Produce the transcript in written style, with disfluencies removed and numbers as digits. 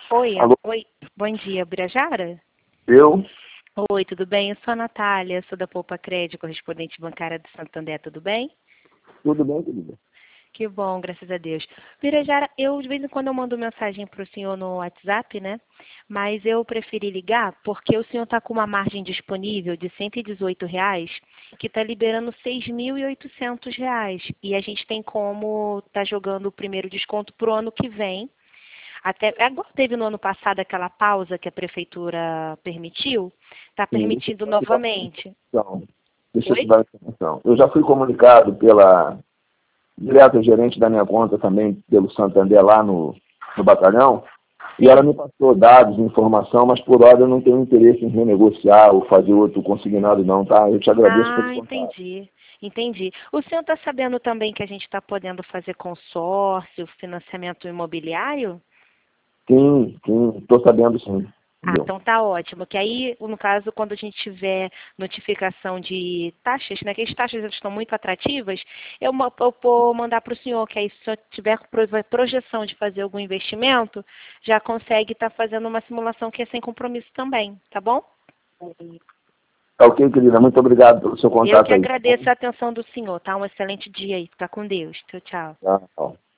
Oi, Alô, oi, bom dia, Birajara? eu? Oi, tudo bem? Eu sou a Natália, sou da Poupa Crédito, correspondente bancária do Santander, tudo bem? Tudo bem, querida? Que bom, graças a Deus. Birajara, eu de vez em quando eu mando mensagem para o senhor no WhatsApp, né? Mas eu preferi ligar porque o senhor está com uma margem disponível de R$ 118, que está liberando R$ 6.800. E a gente tem como tá jogando o primeiro desconto para o ano que vem. Até agora teve no ano passado aquela pausa que a prefeitura permitiu, está Sim, permitindo novamente. deixa eu te Oi? dar informação. Eu já fui comunicado pela direta gerente da minha conta também, pelo Santander lá no batalhão, e ela Sim. me passou dados e informação, mas por hora eu não tenho interesse em renegociar ou fazer outro consignado não, tá? Eu te agradeço pelo Ah, contato. entendi. Entendi. O senhor está sabendo também que a gente está podendo fazer consórcio, financiamento imobiliário? Sim, estou sabendo sim. Ah, Entendeu? então tá ótimo. Que aí, no caso, quando a gente tiver notificação de taxas, né, que as taxas estão muito atrativas, eu vou mandar para o senhor, que aí se o senhor tiver projeção de fazer algum investimento, já consegue estar fazendo uma simulação que é sem compromisso também, tá bom? Tá ok, querida? Muito obrigado pelo seu Eu que contato aí, tá bom? agradeço a atenção do senhor, tá? Um excelente dia aí. Fica com Deus. Tchau, tchau. Tá, ó.